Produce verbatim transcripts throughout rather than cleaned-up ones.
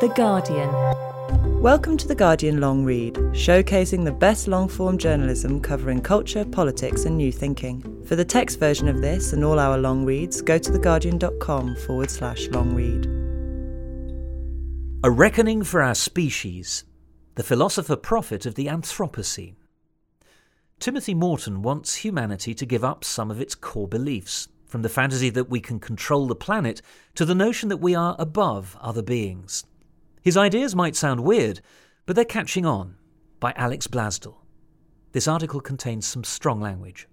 The Guardian. Welcome to The Guardian Long Read, showcasing the best long-form journalism covering culture, politics and new thinking. For the text version of this and all our long reads, go to theguardian.com forward slash long read. A Reckoning for Our Species, the philosopher prophet of the Anthropocene. Timothy Morton wants humanity to give up some of its core beliefs, from the fantasy that we can control the planet to the notion that we are above other beings. His ideas might sound weird, but they're catching on. By Alex Blasdell. This article contains some strong language.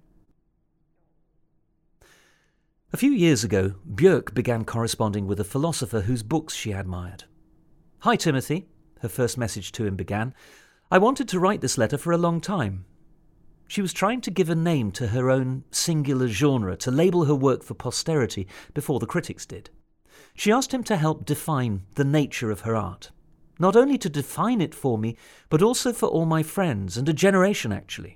A few years ago, Björk began corresponding with a philosopher whose books she admired. "Hi, Timothy," her first message to him began. "I wanted to write this letter for a long time." She was trying to give a name to her own singular genre, to label her work for posterity before the critics did. She asked him to help define the nature of her art. Not only to define it for me, but also for all my friends, and a generation actually.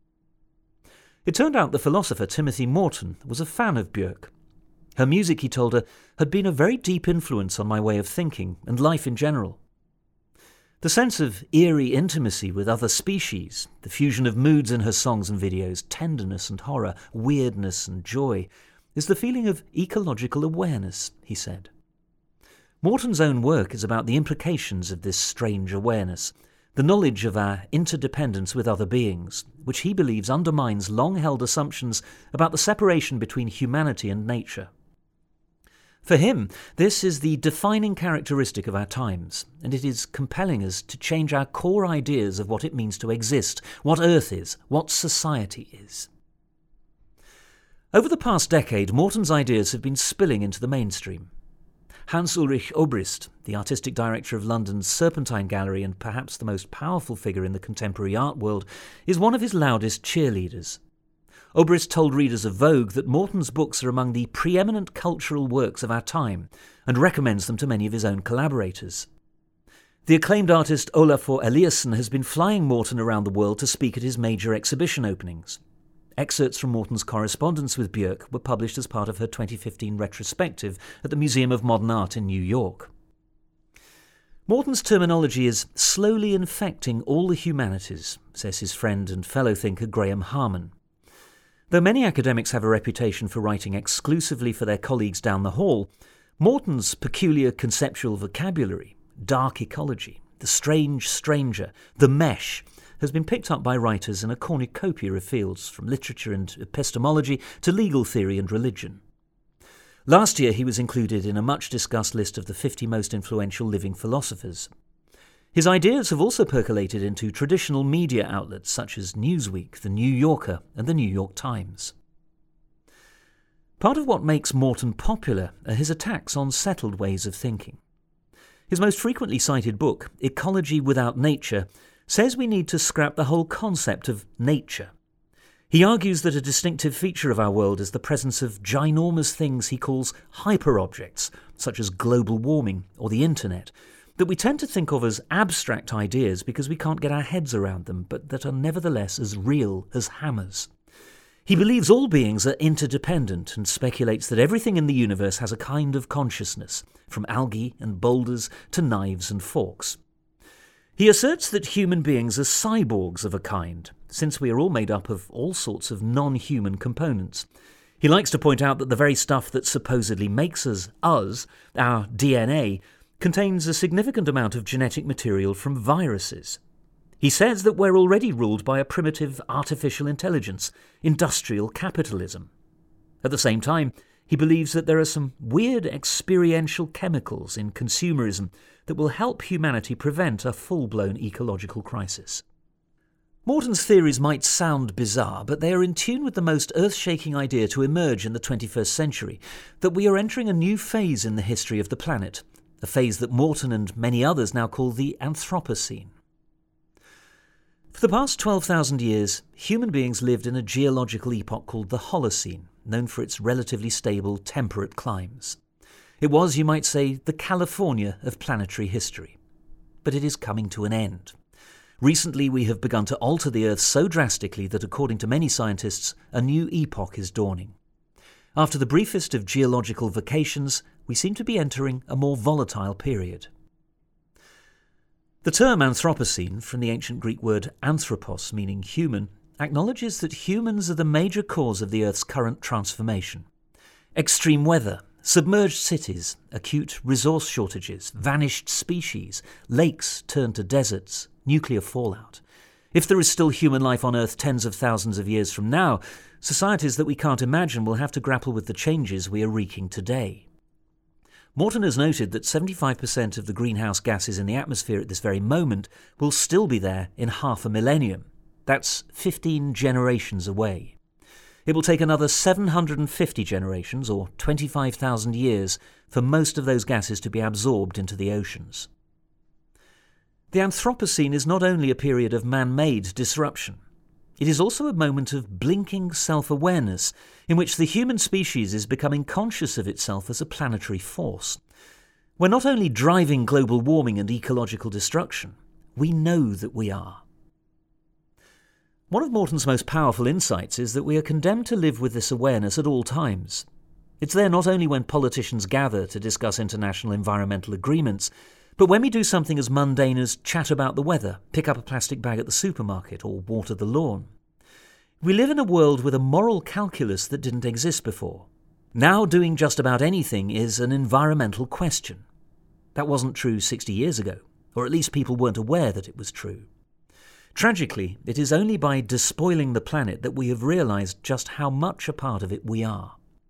It turned out the philosopher Timothy Morton was a fan of Björk. Her music, he told her, had been a very deep influence on my way of thinking and life in general. The sense of eerie intimacy with other species, the fusion of moods in her songs and videos, tenderness and horror, weirdness and joy, is the feeling of ecological awareness, he said. Morton's own work is about the implications of this strange awareness, the knowledge of our interdependence with other beings, which he believes undermines long-held assumptions about the separation between humanity and nature. For him, this is the defining characteristic of our times, and it is compelling us to change our core ideas of what it means to exist, what Earth is, what society is. Over the past decade, Morton's ideas have been spilling into the mainstream. Hans-Ulrich Obrist, the artistic director of London's Serpentine Gallery and perhaps the most powerful figure in the contemporary art world, is one of his loudest cheerleaders. Obrist told readers of Vogue that Morton's books are among the preeminent cultural works of our time and recommends them to many of his own collaborators. The acclaimed artist Olafur Eliasson has been flying Morton around the world to speak at his major exhibition openings. Excerpts from Morton's correspondence with Björk were published as part of her twenty fifteen retrospective at the Museum of Modern Art in New York. Morton's terminology is slowly infecting all the humanities, says his friend and fellow thinker Graham Harman. Though many academics have a reputation for writing exclusively for their colleagues down the hall, Morton's peculiar conceptual vocabulary, dark ecology, the strange stranger, the mesh, has been picked up by writers in a cornucopia of fields, from literature and epistemology to legal theory and religion. Last year he was included in a much-discussed list of the fifty most influential living philosophers. His ideas have also percolated into traditional media outlets such as Newsweek, The New Yorker and The New York Times. Part of what makes Morton popular are his attacks on settled ways of thinking. His most frequently cited book, Ecology Without Nature, says we need to scrap the whole concept of nature. He argues that a distinctive feature of our world is the presence of ginormous things he calls hyper-objects, such as global warming or the internet, that we tend to think of as abstract ideas because we can't get our heads around them, but that are nevertheless as real as hammers. He believes all beings are interdependent and speculates that everything in the universe has a kind of consciousness, from algae and boulders to knives and forks. He asserts that human beings are cyborgs of a kind, since we are all made up of all sorts of non-human components. He likes to point out that the very stuff that supposedly makes us us, our D N A, contains a significant amount of genetic material from viruses. He says that we're already ruled by a primitive artificial intelligence, industrial capitalism. At the same time, he believes that there are some weird experiential chemicals in consumerism that will help humanity prevent a full-blown ecological crisis. Morton's theories might sound bizarre, but they are in tune with the most earth-shaking idea to emerge in the twenty-first century, that we are entering a new phase in the history of the planet, a phase that Morton and many others now call the Anthropocene. For the past twelve thousand years, human beings lived in a geological epoch called the Holocene, known for its relatively stable, temperate climes. It was, you might say, the California of planetary history. But it is coming to an end. Recently we have begun to alter the Earth so drastically that, according to many scientists, a new epoch is dawning. After the briefest of geological vacations, we seem to be entering a more volatile period. The term Anthropocene, from the ancient Greek word anthropos, meaning human, acknowledges that humans are the major cause of the Earth's current transformation. Extreme weather, submerged cities, acute resource shortages, vanished species, lakes turned to deserts, nuclear fallout. If there is still human life on Earth tens of thousands of years from now, societies that we can't imagine will have to grapple with the changes we are wreaking today. Morton has noted that seventy-five percent of the greenhouse gases in the atmosphere at this very moment will still be there in half a millennium. That's fifteen generations away. It will take another seven hundred fifty generations, or twenty-five thousand years, for most of those gases to be absorbed into the oceans. The Anthropocene is not only a period of man-made disruption. It is also a moment of blinking self-awareness in which the human species is becoming conscious of itself as a planetary force. We're not only driving global warming and ecological destruction, we know that we are. One of Morton's most powerful insights is that we are condemned to live with this awareness at all times. It's there not only when politicians gather to discuss international environmental agreements, but when we do something as mundane as chat about the weather, pick up a plastic bag at the supermarket, or water the lawn. We live in a world with a moral calculus that didn't exist before. Now doing just about anything is an environmental question. That wasn't true sixty years ago, or at least people weren't aware that it was true. Tragically, it is only by despoiling the planet that we have realised just how much a part of it we are.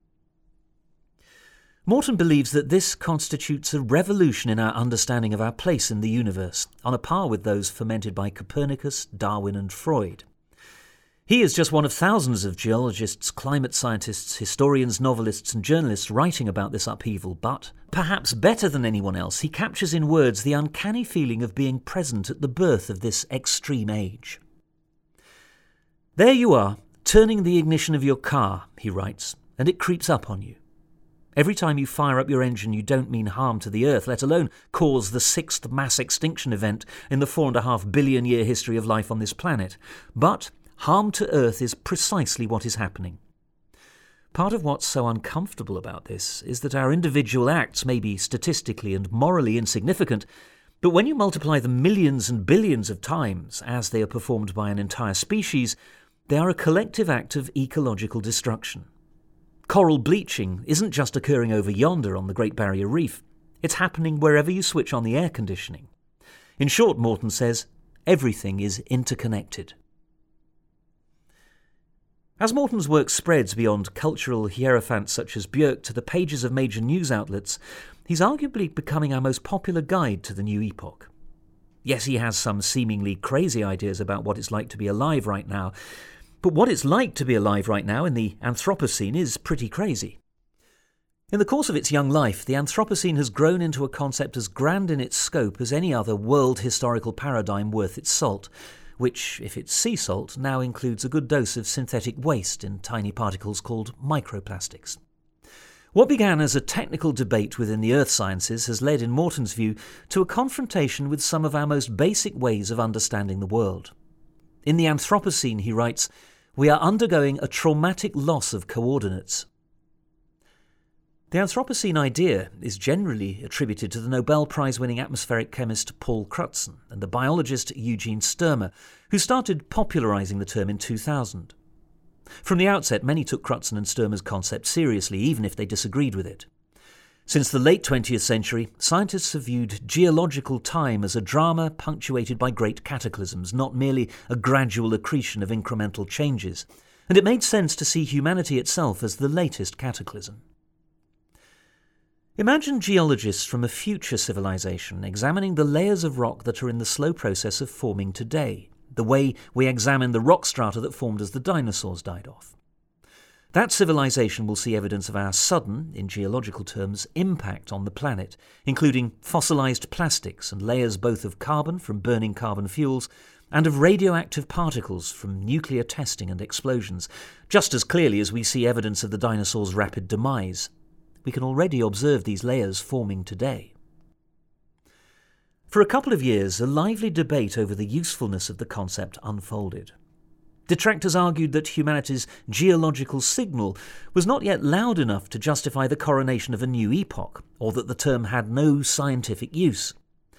Morton believes that this constitutes a revolution in our understanding of our place in the universe, on a par with those fomented by Copernicus, Darwin and Freud. He is just one of thousands of geologists, climate scientists, historians, novelists and journalists writing about this upheaval, but, perhaps better than anyone else, he captures in words the uncanny feeling of being present at the birth of this extreme age. There you are, turning the ignition of your car, he writes, and it creeps up on you. Every time you fire up your engine, you don't mean harm to the Earth, let alone cause the sixth mass extinction event in the four and a half billion year history of life on this planet. But harm to Earth is precisely what is happening. Part of what's so uncomfortable about this is that our individual acts may be statistically and morally insignificant, but when you multiply them millions and billions of times, as they are performed by an entire species, they are a collective act of ecological destruction. Coral bleaching isn't just occurring over yonder on the Great Barrier Reef. It's happening wherever you switch on the air conditioning. In short, Morton says, everything is interconnected. As Morton's work spreads beyond cultural hierophants such as Björk to the pages of major news outlets, he's arguably becoming our most popular guide to the new epoch. Yes, he has some seemingly crazy ideas about what it's like to be alive right now, but what it's like to be alive right now in the Anthropocene is pretty crazy. In the course of its young life, the Anthropocene has grown into a concept as grand in its scope as any other world historical paradigm worth its salt, which, if it's sea salt, now includes a good dose of synthetic waste in tiny particles called microplastics. What began as a technical debate within the earth sciences has led, in Morton's view, to a confrontation with some of our most basic ways of understanding the world. In the Anthropocene, he writes, we are undergoing a traumatic loss of coordinates. The Anthropocene idea is generally attributed to the Nobel Prize-winning atmospheric chemist Paul Crutzen and the biologist Eugene Sturmer, who started popularising the term in two thousand. From the outset, many took Crutzen and Sturmer's concept seriously, even if they disagreed with it. Since the late twentieth century, scientists have viewed geological time as a drama punctuated by great cataclysms, not merely a gradual accretion of incremental changes, and it made sense to see humanity itself as the latest cataclysm. Imagine geologists from a future civilization examining the layers of rock that are in the slow process of forming today, the way we examine the rock strata that formed as the dinosaurs died off. That civilization will see evidence of our sudden, in geological terms, impact on the planet, including fossilised plastics and layers both of carbon from burning carbon fuels and of radioactive particles from nuclear testing and explosions, just as clearly as we see evidence of the dinosaurs' rapid demise. We can already observe these layers forming today. For a couple of years, a lively debate over the usefulness of the concept unfolded. Detractors argued that humanity's geological signal was not yet loud enough to justify the coronation of a new epoch, or that the term had no scientific use.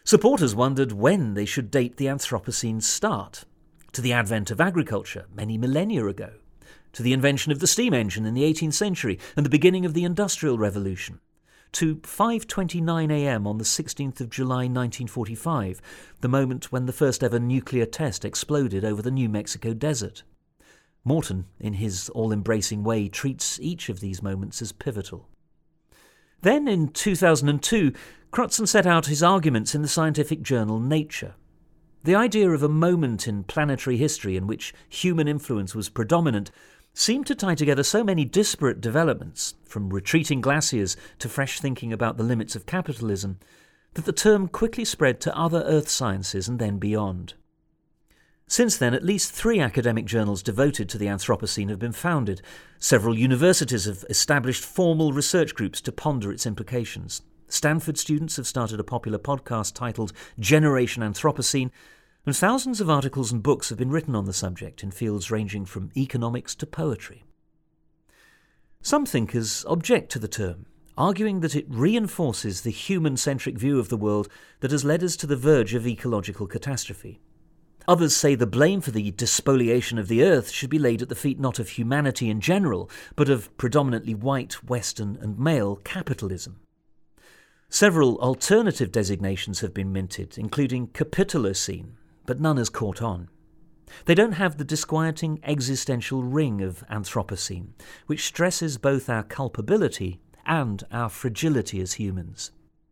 Supporters wondered when they should date the Anthropocene's start. To the advent of agriculture many millennia ago, to the invention of the steam engine in the eighteenth century and the beginning of the Industrial Revolution, to five twenty-nine a m on the sixteenth of July nineteen forty-five, the moment when the first ever nuclear test exploded over the New Mexico desert. Morton, in his all-embracing way, treats each of these moments as pivotal. Then, in two thousand two, Crutzen set out his arguments in the scientific journal Nature. The idea of a moment in planetary history in which human influence was predominant seemed to tie together so many disparate developments, from retreating glaciers to fresh thinking about the limits of capitalism, that the term quickly spread to other earth sciences and then beyond. Since then, at least three academic journals devoted to the Anthropocene have been founded. Several universities have established formal research groups to ponder its implications. Stanford students have started a popular podcast titled Generation Anthropocene, and thousands of articles and books have been written on the subject in fields ranging from economics to poetry. Some thinkers object to the term, arguing that it reinforces the human-centric view of the world that has led us to the verge of ecological catastrophe. Others say the blame for the despoliation of the earth should be laid at the feet not of humanity in general, but of predominantly white, Western and male capitalism. Several alternative designations have been minted, including Capitalocene, but none has caught on. They don't have the disquieting existential ring of Anthropocene, which stresses both our culpability and our fragility as humans.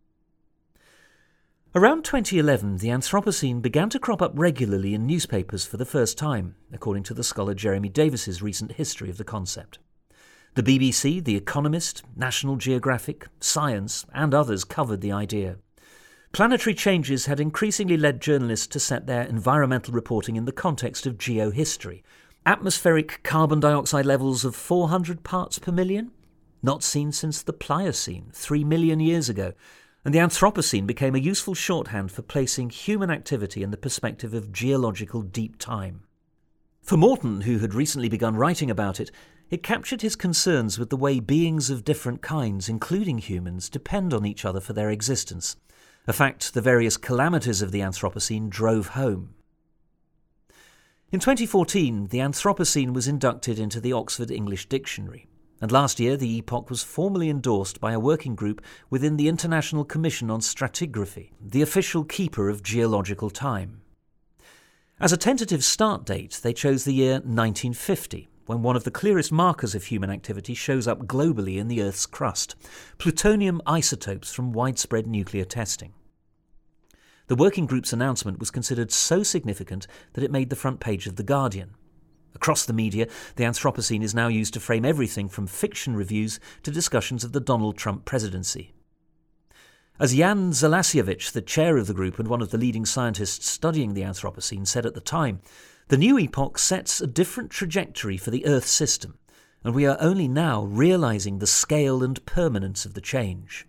Around twenty eleven, the Anthropocene began to crop up regularly in newspapers for the first time, according to the scholar Jeremy Davis's recent history of the concept. The B B C, The Economist, National Geographic, Science, and others covered the idea. Planetary changes had increasingly led journalists to set their environmental reporting in the context of geohistory. Atmospheric carbon dioxide levels of four hundred parts per million? Not seen since the Pliocene, three million years ago, and the Anthropocene became a useful shorthand for placing human activity in the perspective of geological deep time. For Morton, who had recently begun writing about it, it captured his concerns with the way beings of different kinds, including humans, depend on each other for their existence, a fact the various calamities of the Anthropocene drove home. In twenty fourteen, the Anthropocene was inducted into the Oxford English Dictionary, and last year the epoch was formally endorsed by a working group within the International Commission on Stratigraphy, the official keeper of geological time. As a tentative start date, they chose the year nineteen fifty, when one of the clearest markers of human activity shows up globally in the Earth's crust, plutonium isotopes from widespread nuclear testing. The working group's announcement was considered so significant that it made the front page of The Guardian. Across the media, the Anthropocene is now used to frame everything from fiction reviews to discussions of the Donald Trump presidency. As Jan Zalasiewicz, the chair of the group and one of the leading scientists studying the Anthropocene, said at the time, the new epoch sets a different trajectory for the Earth system, and we are only now realizing the scale and permanence of the change.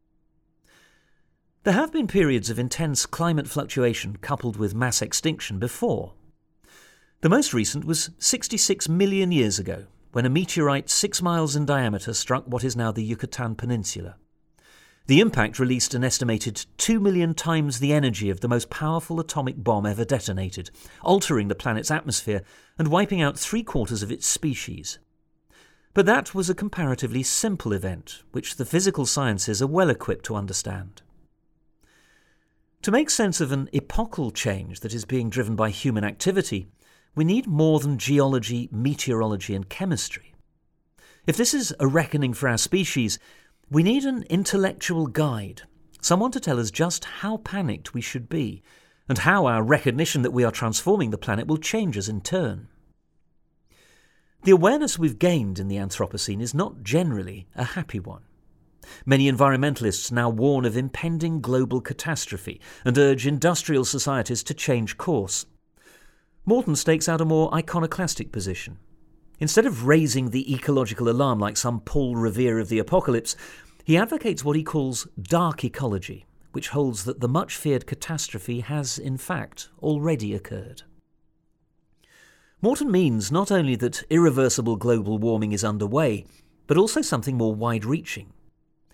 There have been periods of intense climate fluctuation coupled with mass extinction before. The most recent was sixty-six million years ago, when a meteorite six miles in diameter struck what is now the Yucatan Peninsula. The impact released an estimated two million times the energy of the most powerful atomic bomb ever detonated, altering the planet's atmosphere and wiping out three-quarters of its species. But that was a comparatively simple event, which the physical sciences are well equipped to understand. To make sense of an epochal change that is being driven by human activity, we need more than geology, meteorology and chemistry. If this is a reckoning for our species, we need an intellectual guide, someone to tell us just how panicked we should be, and how our recognition that we are transforming the planet will change us in turn. The awareness we've gained in the Anthropocene is not generally a happy one. Many environmentalists now warn of impending global catastrophe and urge industrial societies to change course. Morton stakes out a more iconoclastic position. Instead of raising the ecological alarm like some Paul Revere of the apocalypse, he advocates what he calls dark ecology, which holds that the much-feared catastrophe has, in fact, already occurred. Morton means not only that irreversible global warming is underway, but also something more wide-reaching.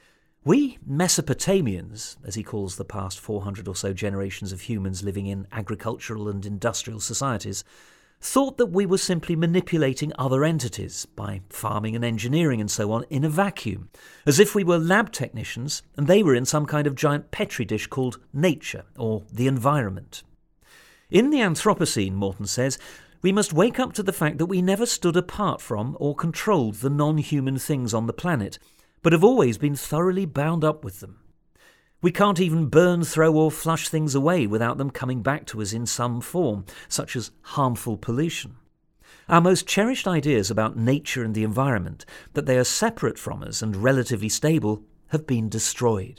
We Mesopotamians, as he calls the past four hundred or so generations of humans living in agricultural and industrial societies, thought that we were simply manipulating other entities by farming and engineering and so on in a vacuum, as if we were lab technicians and they were in some kind of giant petri dish called nature or the environment. In the Anthropocene, Morton says, we must wake up to the fact that we never stood apart from or controlled the non-human things on the planet, but have always been thoroughly bound up with them. We can't even burn, throw or flush things away without them coming back to us in some form, such as harmful pollution. Our most cherished ideas about nature and the environment, that they are separate from us and relatively stable, have been destroyed.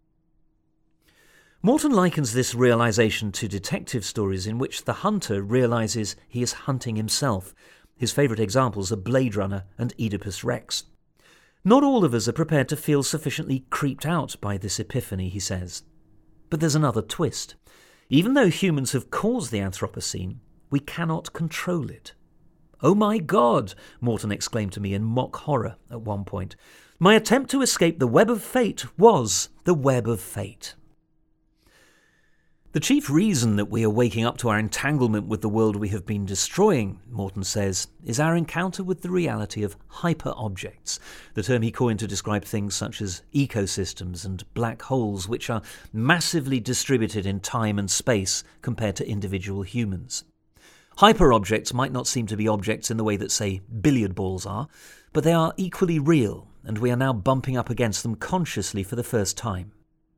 Morton likens this realization to detective stories in which the hunter realizes he is hunting himself. His favourite examples are Blade Runner and Oedipus Rex. Not all of us are prepared to feel sufficiently creeped out by this epiphany, he says. But there's another twist. Even though humans have caused the Anthropocene, we cannot control it. "Oh my God," Morton exclaimed to me in mock horror at one point. "My attempt to escape the web of fate was the web of fate." The chief reason that we are waking up to our entanglement with the world we have been destroying, Morton says, is our encounter with the reality of hyper-objects, the term he coined to describe things such as ecosystems and black holes, which are massively distributed in time and space compared to individual humans. Hyper-objects might not seem to be objects in the way that, say, billiard balls are, but they are equally real, and we are now bumping up against them consciously for the first time.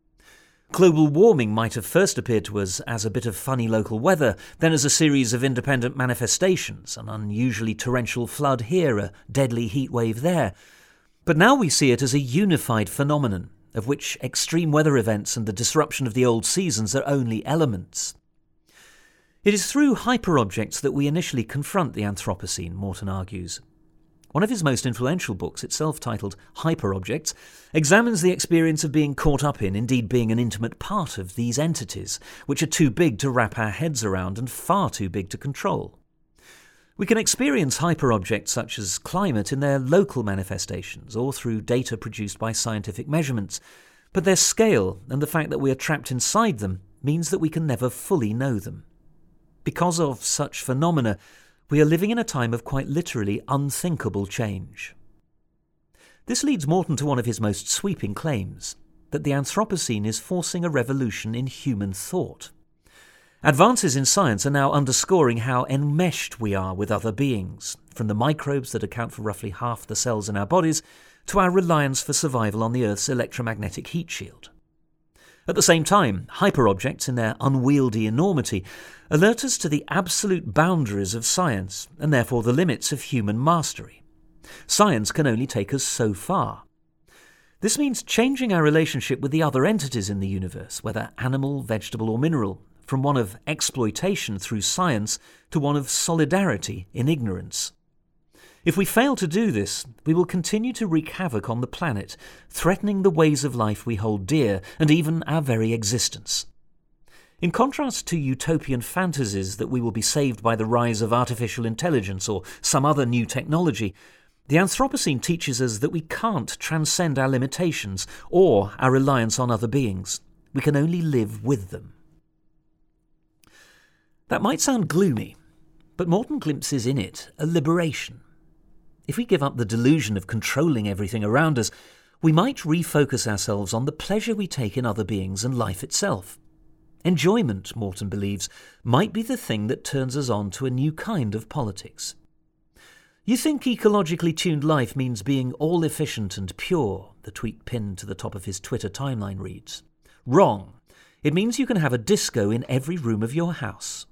Global warming might have first appeared to us as a bit of funny local weather, then as a series of independent manifestations, an unusually torrential flood here, a deadly heat wave there. But now we see it as a unified phenomenon, of which extreme weather events and the disruption of the old seasons are only elements. It is through hyperobjects that we initially confront the Anthropocene, Morton argues. One of his most influential books, itself titled Hyperobjects, examines the experience of being caught up in, indeed being an intimate part of these entities, which are too big to wrap our heads around and far too big to control. We can experience hyperobjects such as climate in their local manifestations or through data produced by scientific measurements, but their scale and the fact that we are trapped inside them means that we can never fully know them. Because of such phenomena, we are living in a time of quite literally unthinkable change. This leads Morton to one of his most sweeping claims, that the Anthropocene is forcing a revolution in human thought. Advances in science are now underscoring how enmeshed we are with other beings, from the microbes that account for roughly half the cells in our bodies to our reliance for survival on the Earth's electromagnetic heat shield. At the same time, hyperobjects in their unwieldy enormity alert us to the absolute boundaries of science and therefore the limits of human mastery. Science can only take us so far. This means changing our relationship with the other entities in the universe, whether animal, vegetable or mineral, from one of exploitation through science to one of solidarity in ignorance. If we fail to do this, we will continue to wreak havoc on the planet, threatening the ways of life we hold dear and even our very existence. In contrast to utopian fantasies that we will be saved by the rise of artificial intelligence or some other new technology, the Anthropocene teaches us that we can't transcend our limitations or our reliance on other beings. We can only live with them. That might sound gloomy, but Morton glimpses in it a liberation. If we give up the delusion of controlling everything around us, we might refocus ourselves on the pleasure we take in other beings and life itself. Enjoyment, Morton believes, might be the thing that turns us on to a new kind of politics. You think ecologically tuned life means being all efficient and pure, the tweet pinned to the top of his Twitter timeline reads. Wrong. It means you can have a disco in every room of your house.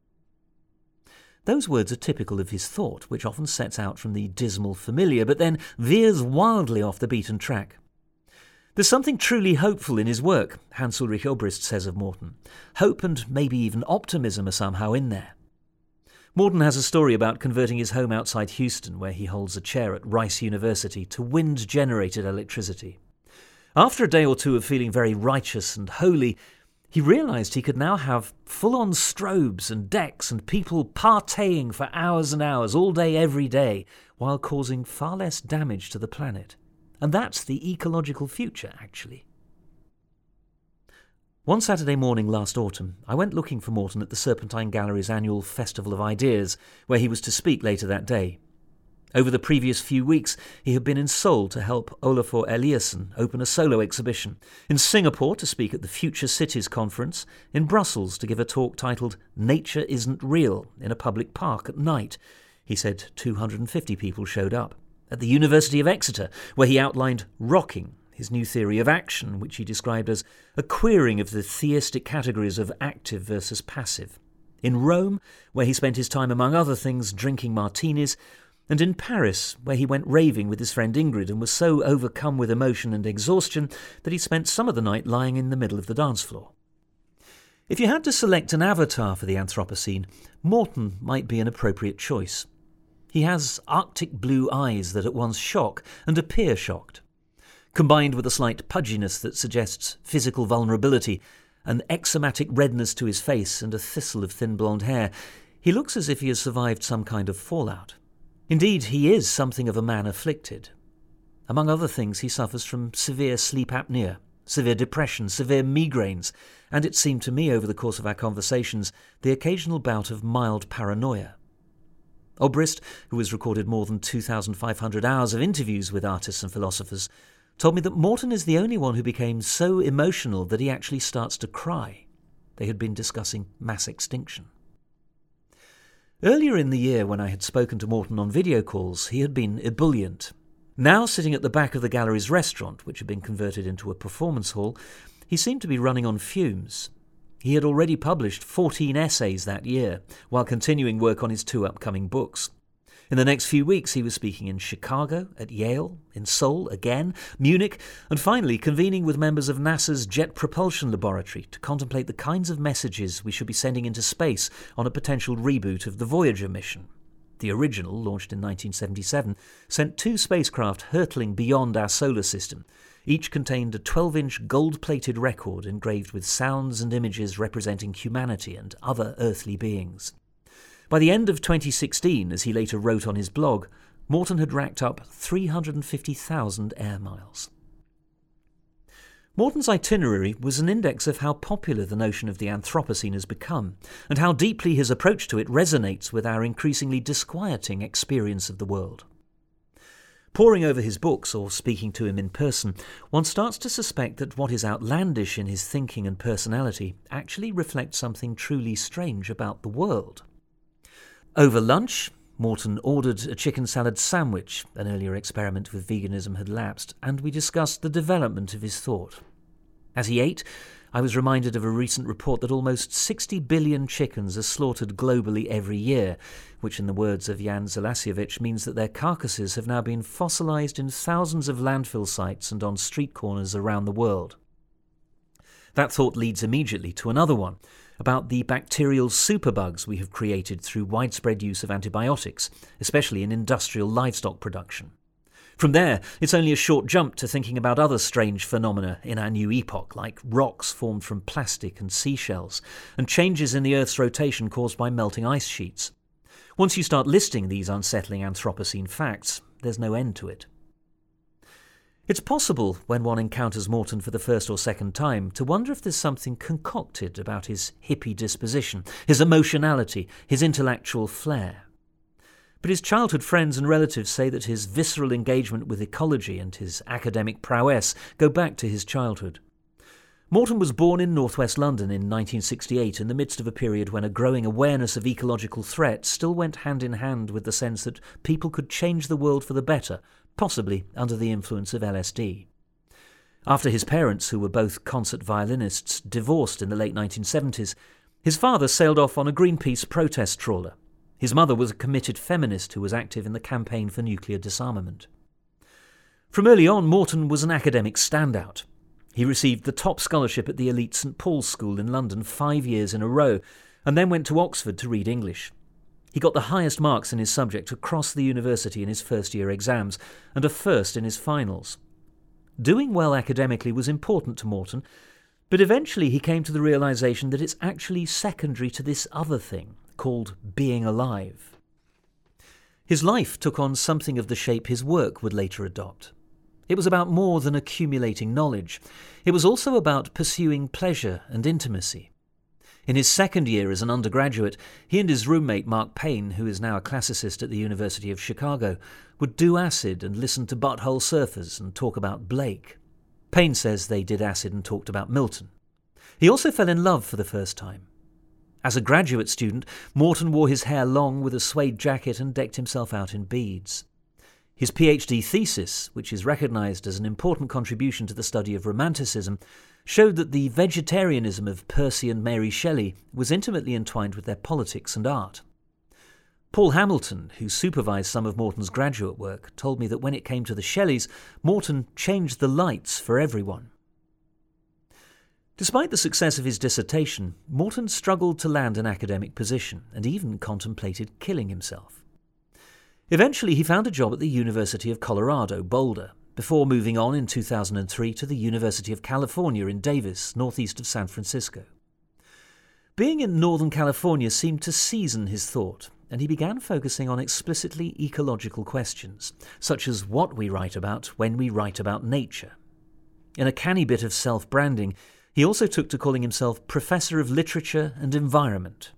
Those words are typical of his thought, which often sets out from the dismal familiar, but then veers wildly off the beaten track. There's something truly hopeful in his work, Hans Ulrich Obrist says of Morton. Hope and maybe even optimism are somehow in there. Morton has a story about converting his home outside Houston, where he holds a chair at Rice University, to wind-generated electricity. After a day or two of feeling very righteous and holy, he realised he could now have full-on strobes and decks and people partying for hours and hours, all day, every day, while causing far less damage to the planet. And that's the ecological future, actually. One Saturday morning last autumn, I went looking for Morton at the Serpentine Gallery's annual Festival of Ideas, where he was to speak later that day. Over the previous few weeks, he had been in Seoul to help Olafur Eliasson open a solo exhibition, in Singapore to speak at the Future Cities Conference, in Brussels to give a talk titled Nature Isn't Real in a public park at night. He said two hundred fifty people showed up. At the University of Exeter, where he outlined rocking, his new theory of action, which he described as a queering of the theistic categories of active versus passive. In Rome, where he spent his time, among other things, drinking martinis, and in Paris, where he went raving with his friend Ingrid and was so overcome with emotion and exhaustion that he spent some of the night lying in the middle of the dance floor. If you had to select an avatar for the Anthropocene, Morton might be an appropriate choice. He has arctic blue eyes that at once shock and appear shocked. Combined with a slight pudginess that suggests physical vulnerability, an eczomatic redness to his face and a thistle of thin blonde hair, he looks as if he has survived some kind of fallout. Indeed, he is something of a man afflicted. Among other things, he suffers from severe sleep apnea, severe depression, severe migraines, and it seemed to me over the course of our conversations, the occasional bout of mild paranoia. Obrist, who has recorded more than two thousand five hundred hours of interviews with artists and philosophers, told me that Morton is the only one who became so emotional that he actually starts to cry. They had been discussing mass extinction. Earlier in the year, when I had spoken to Morton on video calls, he had been ebullient. Now, sitting at the back of the gallery's restaurant, which had been converted into a performance hall, he seemed to be running on fumes. He had already published fourteen essays that year, while continuing work on his two upcoming books. In the next few weeks, he was speaking in Chicago, at Yale, in Seoul again, Munich, and finally convening with members of NASA's Jet Propulsion Laboratory to contemplate the kinds of messages we should be sending into space on a potential reboot of the Voyager mission. The original, launched in nineteen seventy-seven, sent two spacecraft hurtling beyond our solar system. Each contained a twelve-inch gold-plated record engraved with sounds and images representing humanity and other earthly beings. By the end of twenty sixteen, as he later wrote on his blog, Morton had racked up three hundred fifty thousand air miles. Morton's itinerary was an index of how popular the notion of the Anthropocene has become, and how deeply his approach to it resonates with our increasingly disquieting experience of the world. Poring over his books or speaking to him in person, one starts to suspect that what is outlandish in his thinking and personality actually reflects something truly strange about the world. Over lunch, Morton ordered a chicken salad sandwich. An earlier experiment with veganism had lapsed, and we discussed the development of his thought. As he ate, I was reminded of a recent report that almost sixty billion chickens are slaughtered globally every year, which in the words of Jan Zalasiewicz means that their carcasses have now been fossilized in thousands of landfill sites and on street corners around the world. That thought leads immediately to another one, about the bacterial superbugs we have created through widespread use of antibiotics, especially in industrial livestock production. From there, it's only a short jump to thinking about other strange phenomena in our new epoch, like rocks formed from plastic and seashells, and changes in the Earth's rotation caused by melting ice sheets. Once you start listing these unsettling Anthropocene facts, there's no end to it. It's possible, when one encounters Morton for the first or second time, to wonder if there's something concocted about his hippie disposition, his emotionality, his intellectual flair. But his childhood friends and relatives say that his visceral engagement with ecology and his academic prowess go back to his childhood. Morton was born in northwest London in nineteen sixty-eight, in the midst of a period when a growing awareness of ecological threat still went hand in hand with the sense that people could change the world for the better, possibly under the influence of L S D. After his parents, who were both concert violinists, divorced in the late nineteen seventies, his father sailed off on a Greenpeace protest trawler. His mother was a committed feminist who was active in the campaign for nuclear disarmament. From early on, Morton was an academic standout. He received the top scholarship at the elite St Paul's School in London five years in a row, and then went to Oxford to read English. He got the highest marks in his subject across the university in his first-year exams, and a first in his finals. Doing well academically was important to Morton, but eventually he came to the realization that it's actually secondary to this other thing, called being alive. His life took on something of the shape his work would later adopt. It was about more than accumulating knowledge. It was also about pursuing pleasure and intimacy. In his second year as an undergraduate, he and his roommate Mark Payne, who is now a classicist at the University of Chicago, would do acid and listen to Butthole Surfers and talk about Blake. Payne says they did acid and talked about Milton. He also fell in love for the first time. As a graduate student, Morton wore his hair long with a suede jacket and decked himself out in beads. His PhD thesis, which is recognised as an important contribution to the study of Romanticism, showed that the vegetarianism of Percy and Mary Shelley was intimately entwined with their politics and art. Paul Hamilton, who supervised some of Morton's graduate work, told me that when it came to the Shelleys, Morton changed the lights for everyone. Despite the success of his dissertation, Morton struggled to land an academic position and even contemplated killing himself. Eventually he found a job at the University of Colorado, Boulder, before moving on in two thousand three to the University of California in Davis, northeast of San Francisco. Being in Northern California seemed to season his thought, and he began focusing on explicitly ecological questions, such as what we write about when we write about nature. In a canny bit of self-branding, he also took to calling himself Professor of Literature and Environment.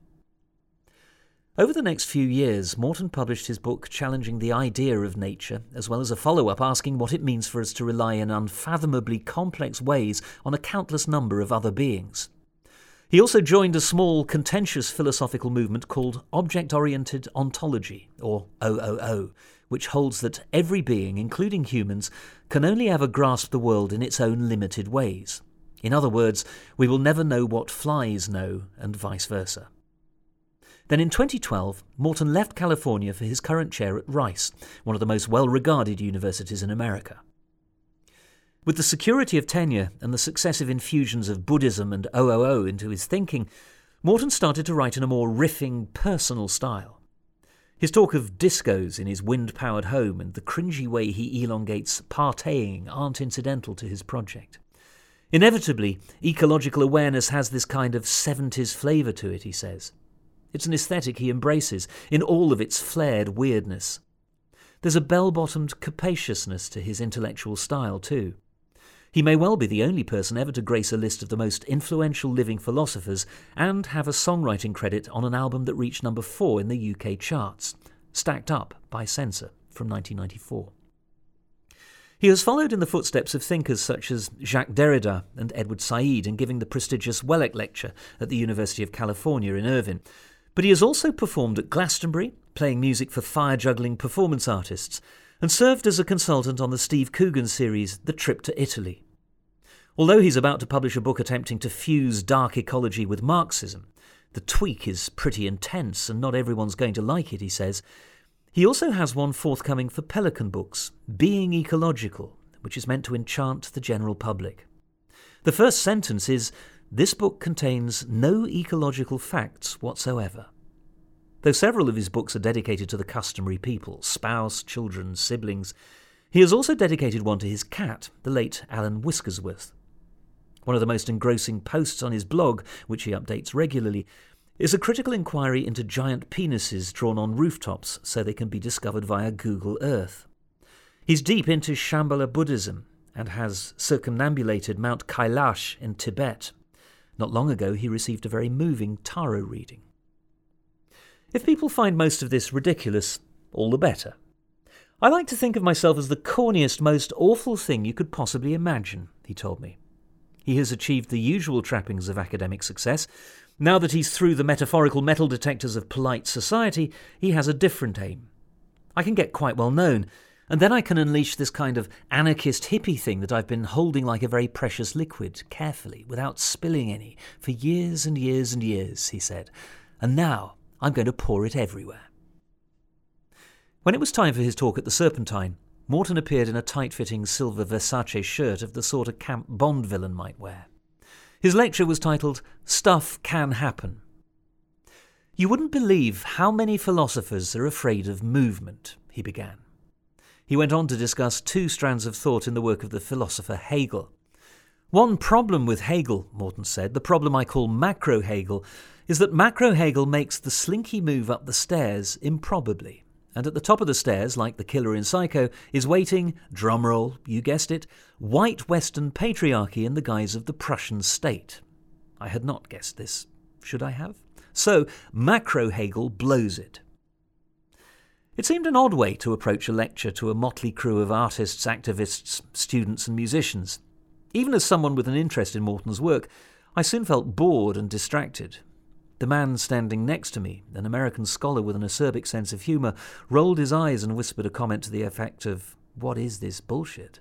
Over the next few years, Morton published his book challenging the idea of nature, as well as a follow-up asking what it means for us to rely in unfathomably complex ways on a countless number of other beings. He also joined a small, contentious philosophical movement called Object-Oriented Ontology, or O O O, which holds that every being, including humans, can only ever grasp the world in its own limited ways. In other words, we will never know what flies know, and vice versa. Then in twenty twelve, Morton left California for his current chair at Rice, one of the most well-regarded universities in America. With the security of tenure and the successive infusions of Buddhism and O O O into his thinking, Morton started to write in a more riffing, personal style. His talk of discos in his wind-powered home and the cringy way he elongates partying aren't incidental to his project. Inevitably, ecological awareness has this kind of seventies flavour to it, he says. It's an aesthetic he embraces, in all of its flared weirdness. There's a bell-bottomed capaciousness to his intellectual style, too. He may well be the only person ever to grace a list of the most influential living philosophers and have a songwriting credit on an album that reached number four in the U K charts, Stacked Up by Censor from nineteen ninety-four. He has followed in the footsteps of thinkers such as Jacques Derrida and Edward Said in giving the prestigious Welleck Lecture at the University of California in Irvine, but he has also performed at Glastonbury, playing music for fire-juggling performance artists, and served as a consultant on the Steve Coogan series The Trip to Italy. Although he's about to publish a book attempting to fuse dark ecology with Marxism, the tweak is pretty intense and not everyone's going to like it, he says. He also has one forthcoming for Pelican Books, Being Ecological, which is meant to enchant the general public. The first sentence is, "This book contains no ecological facts whatsoever." Though several of his books are dedicated to the customary people, spouse, children, siblings, he has also dedicated one to his cat, the late Alan Whiskersworth. One of the most engrossing posts on his blog, which he updates regularly, is a critical inquiry into giant penises drawn on rooftops so they can be discovered via Google Earth. He's deep into Shambhala Buddhism and has circumambulated Mount Kailash in Tibet. Not long ago he received a very moving tarot reading. If people find most of this ridiculous, all the better. I like to think of myself as the corniest, most awful thing you could possibly imagine, he told me. He has achieved the usual trappings of academic success. Now that he's through the metaphorical metal detectors of polite society, he has a different aim. I can get quite well known, and then I can unleash this kind of anarchist hippie thing that I've been holding like a very precious liquid, carefully, without spilling any, for years and years and years, he said. And now I'm going to pour it everywhere. When it was time for his talk at the Serpentine, Morton appeared in a tight-fitting silver Versace shirt of the sort a camp Bond villain might wear. His lecture was titled, Stuff Can Happen. You wouldn't believe how many philosophers are afraid of movement, he began. He went on to discuss two strands of thought in the work of the philosopher Hegel. One problem with Hegel, Morton said, the problem I call macro-Hegel, is that macro-Hegel makes the slinky move up the stairs improbably, and at the top of the stairs, like the killer in Psycho, is waiting, drumroll, you guessed it, white Western patriarchy in the guise of the Prussian state. I had not guessed this. Should I have? So, Macro Hegel blows it. It seemed an odd way to approach a lecture to a motley crew of artists, activists, students and musicians. Even as someone with an interest in Morton's work, I soon felt bored and distracted. The man standing next to me, an American scholar with an acerbic sense of humour, rolled his eyes and whispered a comment to the effect of, "What is this bullshit?"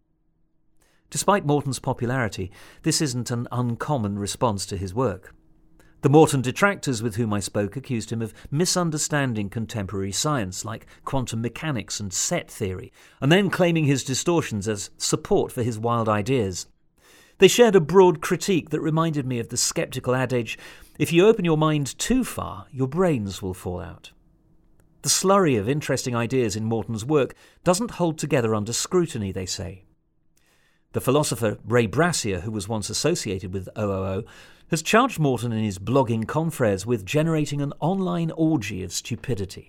Despite Morton's popularity, this isn't an uncommon response to his work. The Morton detractors with whom I spoke accused him of misunderstanding contemporary science like quantum mechanics and set theory, and then claiming his distortions as support for his wild ideas. They shared a broad critique that reminded me of the sceptical adage, if you open your mind too far, your brains will fall out. The slurry of interesting ideas in Morton's work doesn't hold together under scrutiny, they say. The philosopher Ray Brassier, who was once associated with O O O, has charged Morton and his blogging confreres with generating an online orgy of stupidity.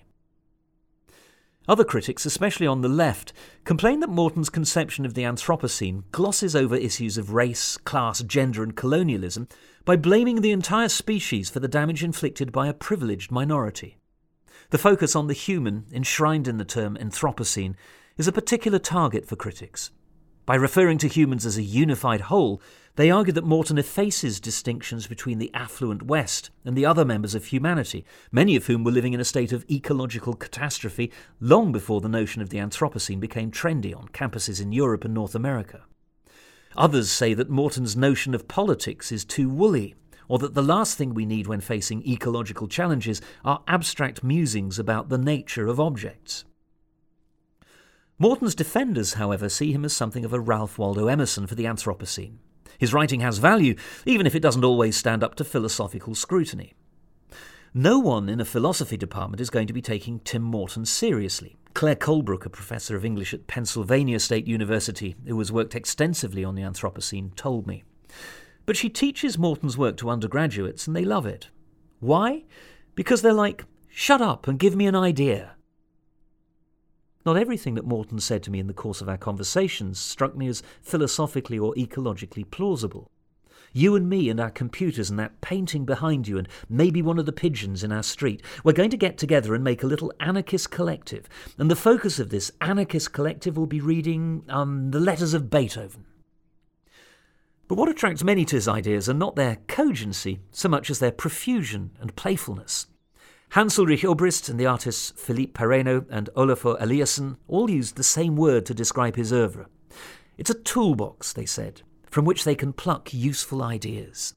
Other critics, especially on the left, complain that Morton's conception of the Anthropocene glosses over issues of race, class, gender and colonialism by blaming the entire species for the damage inflicted by a privileged minority. The focus on the human, enshrined in the term Anthropocene, is a particular target for critics. By referring to humans as a unified whole, they argue that Morton effaces distinctions between the affluent West and the other members of humanity, many of whom were living in a state of ecological catastrophe long before the notion of the Anthropocene became trendy on campuses in Europe and North America. Others say that Morton's notion of politics is too woolly, or that the last thing we need when facing ecological challenges are abstract musings about the nature of objects. Morton's defenders, however, see him as something of a Ralph Waldo Emerson for the Anthropocene. His writing has value, even if it doesn't always stand up to philosophical scrutiny. No one in a philosophy department is going to be taking Tim Morton seriously. Claire Colebrook, a professor of English at Pennsylvania State University, who has worked extensively on the Anthropocene, told me. But she teaches Morton's work to undergraduates and they love it. Why? Because they're like, shut up and give me an idea. Not everything that Morton said to me in the course of our conversations struck me as philosophically or ecologically plausible. You and me and our computers and that painting behind you and maybe one of the pigeons in our street, we're going to get together and make a little anarchist collective, and the focus of this anarchist collective will be reading um, the letters of Beethoven. But what attracts many to his ideas are not their cogency so much as their profusion and playfulness. Hans Ulrich Obrist and the artists Philippe Parreno and Olafur Eliasson all used the same word to describe his oeuvre. It's a toolbox, they said, from which they can pluck useful ideas.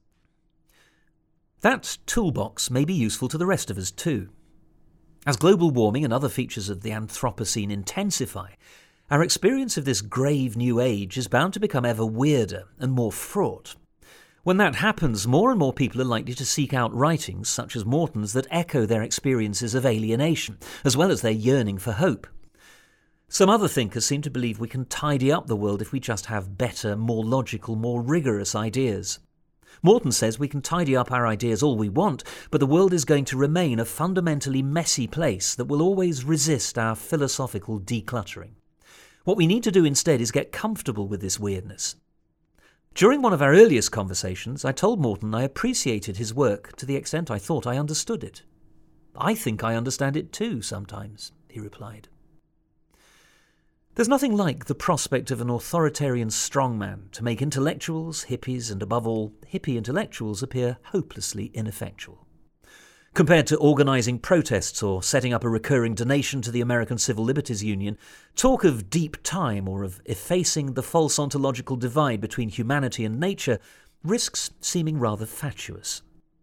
That toolbox may be useful to the rest of us too. As global warming and other features of the Anthropocene intensify, our experience of this grave new age is bound to become ever weirder and more fraught. When that happens, more and more people are likely to seek out writings such as Morton's that echo their experiences of alienation, as well as their yearning for hope. Some other thinkers seem to believe we can tidy up the world if we just have better, more logical, more rigorous ideas. Morton says we can tidy up our ideas all we want, but the world is going to remain a fundamentally messy place that will always resist our philosophical decluttering. What we need to do instead is get comfortable with this weirdness. During one of our earliest conversations, I told Morton I appreciated his work to the extent I thought I understood it. I think I understand it too sometimes, he replied. There's nothing like the prospect of an authoritarian strongman to make intellectuals, hippies, and above all, hippie intellectuals appear hopelessly ineffectual. Compared to organising protests or setting up a recurring donation to the American Civil Liberties Union, talk of deep time or of effacing the false ontological divide between humanity and nature risks seeming rather fatuous.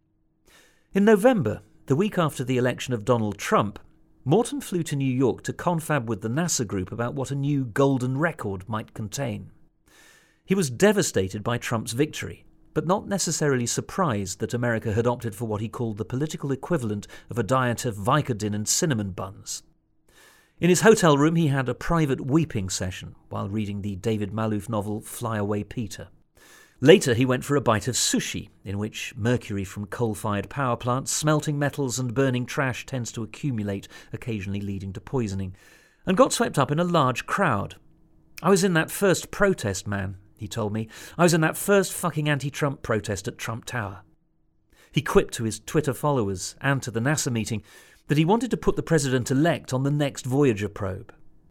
In November, the week after the election of Donald Trump, Morton flew to New York to confab with the NASA group about what a new golden record might contain. He was devastated by Trump's victory, but not necessarily surprised that America had opted for what he called the political equivalent of a diet of Vicodin and cinnamon buns. In his hotel room he had a private weeping session while reading the David Malouf novel Fly Away Peter. Later he went for a bite of sushi, in which mercury from coal-fired power plants, smelting metals and burning trash tends to accumulate, occasionally leading to poisoning, and got swept up in a large crowd. I was in that first protest, man, he told me. I was in that first fucking anti-Trump protest at Trump Tower. He quipped to his Twitter followers and to the NASA meeting that he wanted to put the president-elect on the next Voyager probe.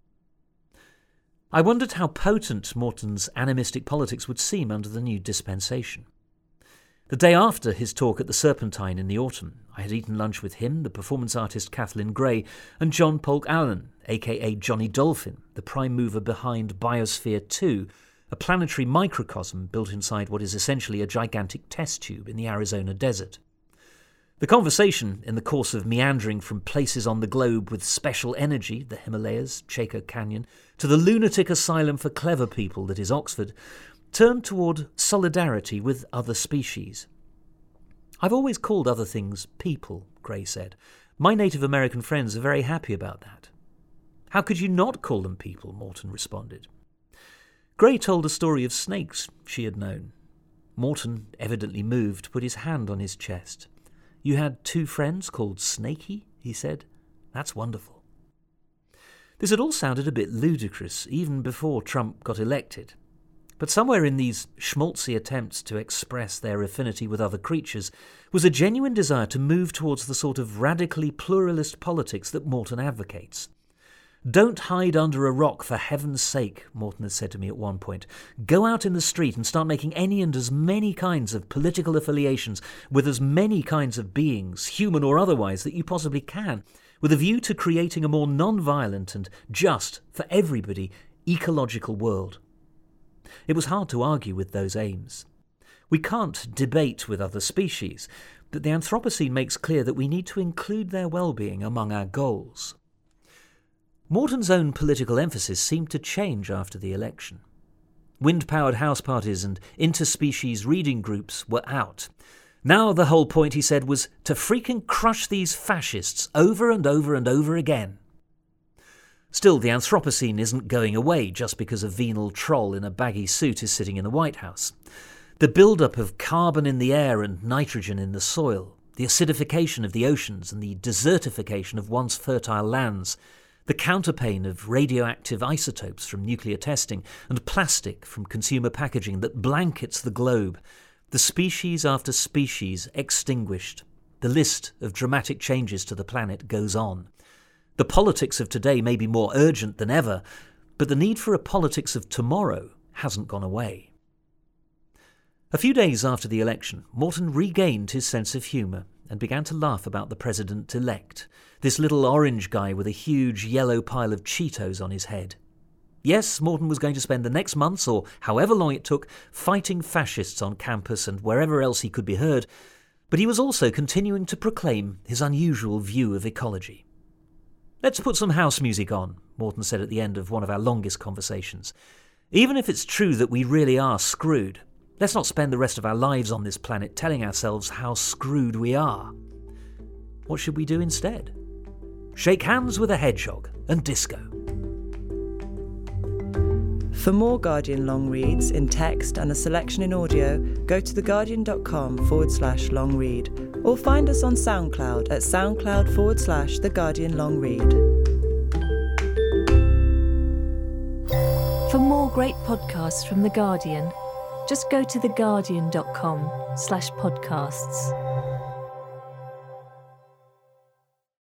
I wondered how potent Morton's animistic politics would seem under the new dispensation. The day after his talk at the Serpentine in the autumn, I had eaten lunch with him, the performance artist Kathleen Gray, and John Polk Allen, aka Johnny Dolphin, the prime mover behind Biosphere two, a planetary microcosm built inside what is essentially a gigantic test tube in the Arizona desert. The conversation, in the course of meandering from places on the globe with special energy, the Himalayas, Chaco Canyon, to the lunatic asylum for clever people that is Oxford, turned toward solidarity with other species. I've always called other things people, Gray said. My Native American friends are very happy about that. How could you not call them people? Morton responded. Gray told a story of snakes she had known. Morton, evidently moved, put his hand on his chest. You had two friends called Snakey, he said. That's wonderful. This had all sounded a bit ludicrous, even before Trump got elected. But somewhere in these schmaltzy attempts to express their affinity with other creatures was a genuine desire to move towards the sort of radically pluralist politics that Morton advocates. Don't hide under a rock, for heaven's sake, Morton had said to me at one point. Go out in the street and start making any and as many kinds of political affiliations with as many kinds of beings, human or otherwise, that you possibly can, with a view to creating a more non-violent and just, for everybody, ecological world. It was hard to argue with those aims. We can't debate with other species, but the Anthropocene makes clear that we need to include their well-being among our goals. Morton's own political emphasis seemed to change after the election. Wind-powered house parties and interspecies reading groups were out. Now the whole point, he said, was to freaking crush these fascists over and over and over again. Still, the Anthropocene isn't going away just because a venal troll in a baggy suit is sitting in the White House. The build-up of carbon in the air and nitrogen in the soil, the acidification of the oceans and the desertification of once fertile lands, the counterpane of radioactive isotopes from nuclear testing and plastic from consumer packaging that blankets the globe, the species after species extinguished. The list of dramatic changes to the planet goes on. The politics of today may be more urgent than ever, but the need for a politics of tomorrow hasn't gone away. A few days after the election, Morton regained his sense of humour and began to laugh about the president-elect, this little orange guy with a huge yellow pile of Cheetos on his head. Yes, Morton was going to spend the next months, or however long it took, fighting fascists on campus and wherever else he could be heard, but he was also continuing to proclaim his unusual view of ecology. Let's put some house music on, Morton said at the end of one of our longest conversations. Even if it's true that we really are screwed, let's not spend the rest of our lives on this planet telling ourselves how screwed we are. What should we do instead? Shake hands with a hedgehog and disco. For more Guardian long reads in text and a selection in audio, go to theguardian.com forward slash long read or find us on SoundCloud at soundcloud forward slash The Guardian Long Read. For more great podcasts from The Guardian, just go to theguardian.com slash podcasts.